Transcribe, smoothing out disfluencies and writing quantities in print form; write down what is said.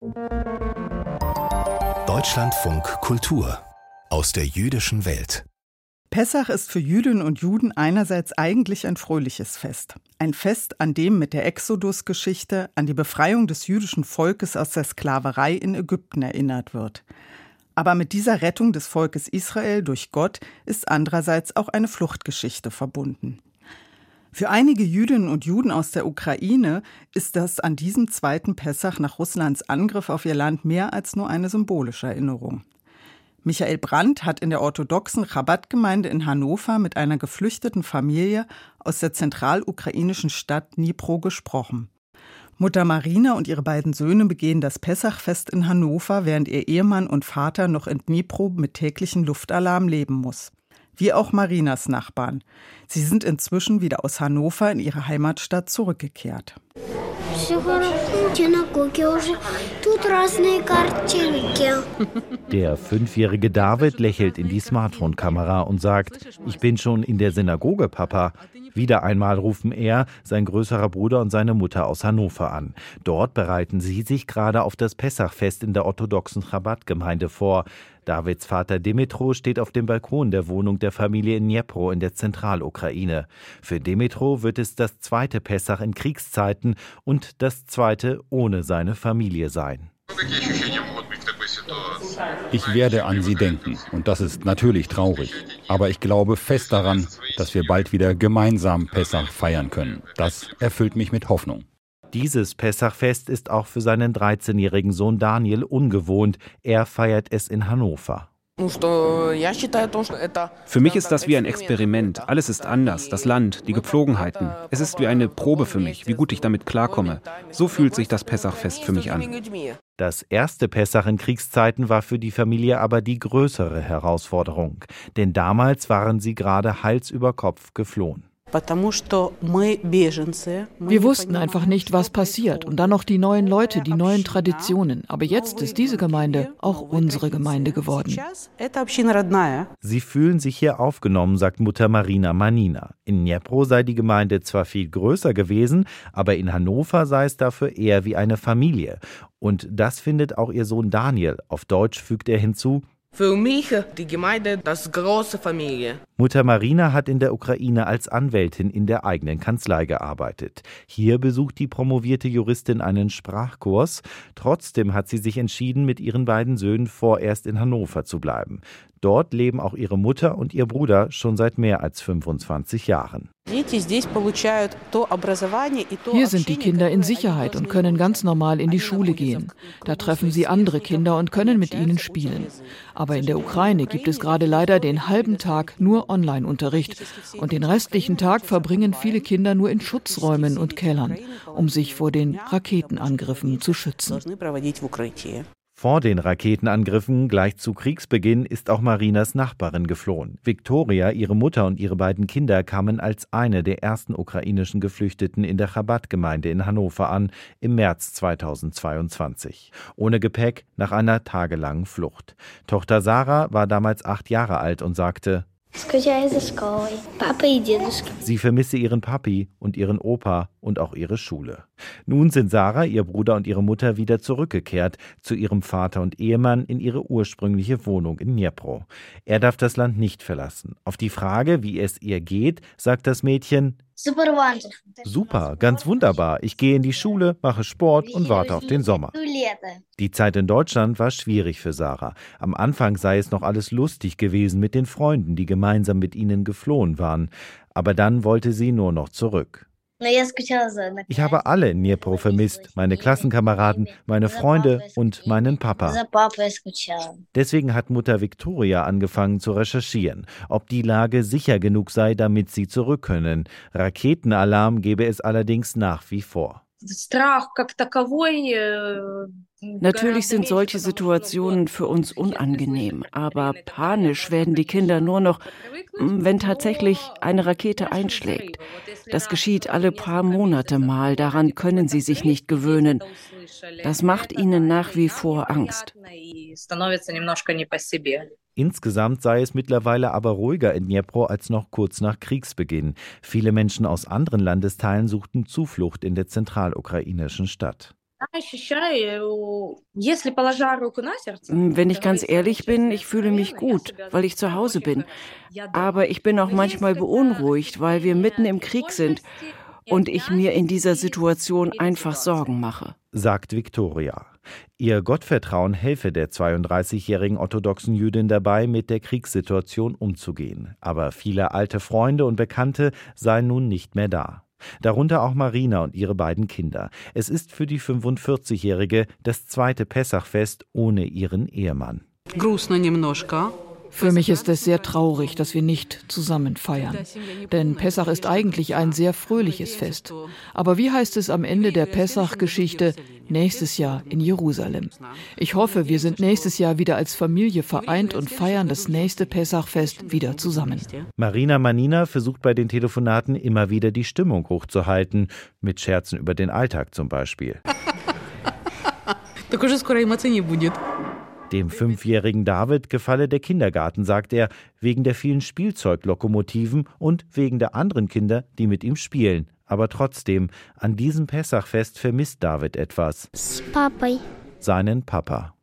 Deutschlandfunk Kultur aus der jüdischen Welt. Pessach ist für Jüdinnen und Juden einerseits eigentlich ein fröhliches Fest. Ein Fest, an dem mit der Exodus-Geschichte an die Befreiung des jüdischen Volkes aus der Sklaverei in Ägypten erinnert wird. Aber mit dieser Rettung des Volkes Israel durch Gott ist andererseits auch eine Fluchtgeschichte verbunden. Für einige Jüdinnen und Juden aus der Ukraine ist das an diesem zweiten Pessach nach Russlands Angriff auf ihr Land mehr als nur eine symbolische Erinnerung. Michael Brandt hat in der orthodoxen Chabad-Gemeinde in Hannover mit einer geflüchteten Familie aus der zentralukrainischen Stadt Dnipro gesprochen. Mutter Marina und ihre beiden Söhne begehen das Pessachfest in Hannover, während ihr Ehemann und Vater noch in Dnipro mit täglichen Luftalarm leben muss. Wie auch Marinas Nachbarn. Sie sind inzwischen wieder aus Hannover in ihre Heimatstadt zurückgekehrt. Der 5-jährige David lächelt in die Smartphone-Kamera und sagt: Ich bin schon in der Synagoge, Papa. Wieder einmal rufen er, sein größerer Bruder und seine Mutter aus Hannover an. Dort bereiten sie sich gerade auf das Pessachfest in der orthodoxen Chabad-Gemeinde vor. Davids Vater Dimitro steht auf dem Balkon der Wohnung der Familie in Dnipro in der Zentralukraine. Für Dimitro wird es das zweite Pessach in Kriegszeiten und das zweite ohne seine Familie sein. Ich werde an sie denken und das ist natürlich traurig. Aber ich glaube fest daran, dass wir bald wieder gemeinsam Pessach feiern können. Das erfüllt mich mit Hoffnung. Dieses Pessachfest ist auch für seinen 13-jährigen Sohn Daniel ungewohnt. Er feiert es in Hannover. Für mich ist das wie ein Experiment. Alles ist anders, das Land, die Gepflogenheiten. Es ist wie eine Probe für mich, wie gut ich damit klarkomme. So fühlt sich das Pessachfest für mich an. Das erste Pessach in Kriegszeiten war für die Familie aber die größere Herausforderung. Denn damals waren sie gerade Hals über Kopf geflohen. Wir wussten einfach nicht, was passiert. Und dann noch die neuen Leute, die neuen Traditionen. Aber jetzt ist diese Gemeinde auch unsere Gemeinde geworden. Sie fühlen sich hier aufgenommen, sagt Mutter Marina Manina. In Dnipro sei die Gemeinde zwar viel größer gewesen, aber in Hannover sei es dafür eher wie eine Familie. Und das findet auch ihr Sohn Daniel. Auf Deutsch fügt er hinzu: Für mich die Gemeinde das große Familie. Mutter Marina hat in der Ukraine als Anwältin in der eigenen Kanzlei gearbeitet. Hier besucht die promovierte Juristin einen Sprachkurs. Trotzdem hat sie sich entschieden, mit ihren beiden Söhnen vorerst in Hannover zu bleiben. Dort leben auch ihre Mutter und ihr Bruder schon seit mehr als 25 Jahren. Hier sind die Kinder in Sicherheit und können ganz normal in die Schule gehen. Da treffen sie andere Kinder und können mit ihnen spielen. Aber in der Ukraine gibt es gerade leider den halben Tag nur Online-Unterricht. Und den restlichen Tag verbringen viele Kinder nur in Schutzräumen und Kellern, um sich vor den Raketenangriffen zu schützen. Vor den Raketenangriffen gleich zu Kriegsbeginn ist auch Marinas Nachbarin geflohen. Viktoria, ihre Mutter und ihre beiden Kinder kamen als eine der ersten ukrainischen Geflüchteten in der Chabad-Gemeinde in Hannover an, im März 2022. Ohne Gepäck, nach einer tagelangen Flucht. Tochter Sarah war damals 8 Jahre alt und sagte: Sie vermisse ihren Papi und ihren Opa und auch ihre Schule. Nun sind Sarah, ihr Bruder und ihre Mutter wieder zurückgekehrt zu ihrem Vater und Ehemann in ihre ursprüngliche Wohnung in Dnipro. Er darf das Land nicht verlassen. Auf die Frage, wie es ihr geht, sagt das Mädchen: Super, ganz wunderbar. Ich gehe in die Schule, mache Sport und warte auf den Sommer. Die Zeit in Deutschland war schwierig für Sarah. Am Anfang sei es noch alles lustig gewesen mit den Freunden, die gemeinsam mit ihnen geflohen waren. Aber dann wollte sie nur noch zurück. Ich habe alle in Dnipro vermisst, meine Klassenkameraden, meine Freunde und meinen Papa. Deswegen hat Mutter Viktoria angefangen zu recherchieren, ob die Lage sicher genug sei, damit sie zurück können. Raketenalarm gebe es allerdings nach wie vor. Natürlich sind solche Situationen für uns unangenehm, aber panisch werden die Kinder nur noch, wenn tatsächlich eine Rakete einschlägt. Das geschieht alle paar Monate mal, daran können sie sich nicht gewöhnen. Das macht ihnen nach wie vor Angst. Insgesamt sei es mittlerweile aber ruhiger in Dnipro als noch kurz nach Kriegsbeginn. Viele Menschen aus anderen Landesteilen suchten Zuflucht in der zentralukrainischen Stadt. Wenn ich ganz ehrlich bin, ich fühle mich gut, weil ich zu Hause bin. Aber ich bin auch manchmal beunruhigt, weil wir mitten im Krieg sind und ich mir in dieser Situation einfach Sorgen mache, sagt Viktoria. Ihr Gottvertrauen helfe der 32-jährigen orthodoxen Jüdin dabei, mit der Kriegssituation umzugehen. Aber viele alte Freunde und Bekannte seien nun nicht mehr da. Darunter auch Marina und ihre beiden Kinder. Es ist für die 45-Jährige das zweite Pessachfest ohne ihren Ehemann. Für mich ist es sehr traurig, dass wir nicht zusammen feiern. Denn Pessach ist eigentlich ein sehr fröhliches Fest. Aber wie heißt es am Ende der Pessach-Geschichte? Nächstes Jahr in Jerusalem. Ich hoffe, wir sind nächstes Jahr wieder als Familie vereint und feiern das nächste Pessachfest wieder zusammen. Marina Manina versucht bei den Telefonaten immer wieder die Stimmung hochzuhalten, mit Scherzen über den Alltag zum Beispiel. Dem 5-jährigen David gefalle der Kindergarten, sagt er, wegen der vielen Spielzeuglokomotiven und wegen der anderen Kinder, die mit ihm spielen. Aber trotzdem, an diesem Pessachfest vermisst David etwas. Seinen Papa.